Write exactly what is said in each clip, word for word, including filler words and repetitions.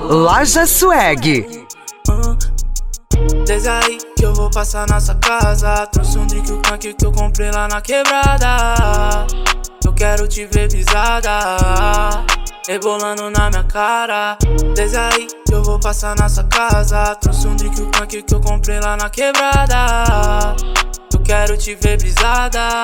Loja Swag. Desde aí que eu vou passar nessa casa. Trouxe um drink, o tanque que eu comprei lá na quebrada. Eu quero te ver pisada, rebolando na minha cara. Desde aí que eu vou passar nessa casa. Trouxe um drink, o tanque que eu comprei lá na quebrada. Eu quero te ver brisada,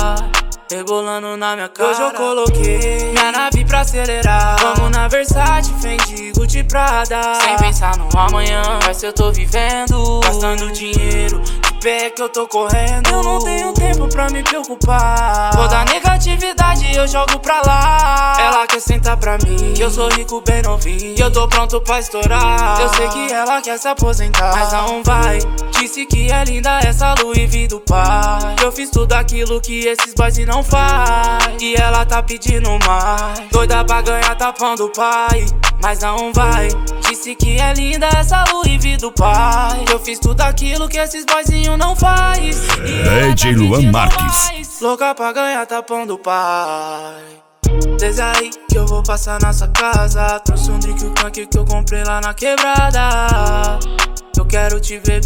rebolando na minha cara. Hoje eu coloquei minha nave pra acelerar. Vamos na Versace, Fendi, Gucci, Prada. Sem pensar no amanhã, mas eu tô vivendo, gastando dinheiro de pé que eu tô correndo. Eu não tenho tempo pra me preocupar. Toda negatividade eu jogo pra lá. Ela quer sentar pra mim, que eu sou rico bem novinho, e eu tô pronto pra estourar. Eu sei que ela quer se aposentar, mas não vai. Disse que é linda essa Louis V do pai. Eu fiz tudo aquilo que esses boys não faz, e ela tá pedindo mais. Doida pra ganhar tapão do pai, mas não vai. Disse que é linda essa Louis V do pai. Eu fiz tudo aquilo que esses boyzinhos não faz, D J Luan Marques. Mais. Louca pra ganhar tapão do pai. Desde aí que eu vou passar nessa casa. Trouxe um drink, o tanque que eu comprei lá na quebrada. Eu quero te ver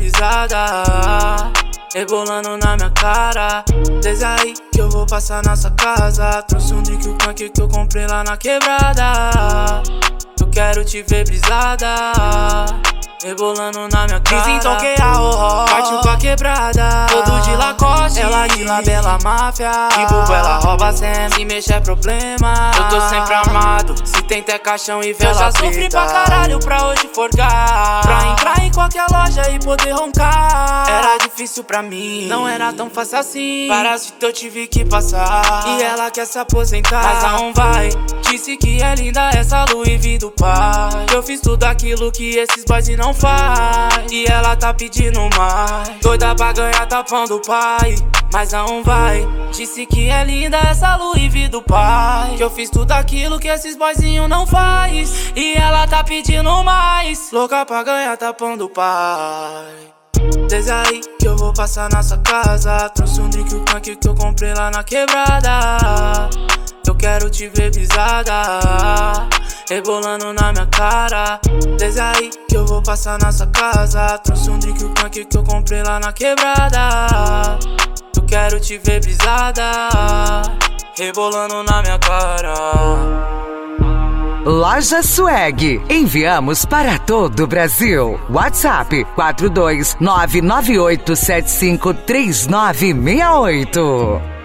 pisada, rebolando na minha cara. Desde aí que eu vou passar nessa casa. Trouxe um drink, o tanque que eu comprei lá na quebrada. Eu quero te ver brisada, rebolando na minha cara. Dizem toquei a horror, partiu pra quebrada. Todo de Lacoste, ela de Labela Máfia. De bubo ela rouba sempre, se mexer é problema. Eu tô sempre armado, se tem até caixão e vela. Eu já sofri pra caralho pra hoje forgar, pra entrar em qualquer loja e poder roncar. Era difícil pra mim, não era tão fácil assim. Várias fitas eu tive que passar, e ela quer se aposentar, mas não vai. Disse que é linda essa Louis V do pai. Eu fiz tudo aquilo que esses boys não faz, e ela tá pedindo mais. Doida pra ganhar tapão do pai, mas não vai. Disse que é linda essa Louis V do pai. Que eu fiz tudo aquilo que esses boyzinhos não faz, e ela tá pedindo mais. Louca pra ganhar tapão do pai. Desde aí que eu vou passar nessa casa. Trouxe um drink, o tanque que eu comprei lá na quebrada. Eu quero te ver pisada, rebolando na minha cara. Desde aí que eu vou passar nessa casa. Trouxe um drink, o tanque que eu comprei lá na quebrada. Eu quero te ver brisada, rebolando na minha cara. Loja Swag. Enviamos para todo o Brasil. WhatsApp quatro dois nove nove oito sete cinco três nove seis oito.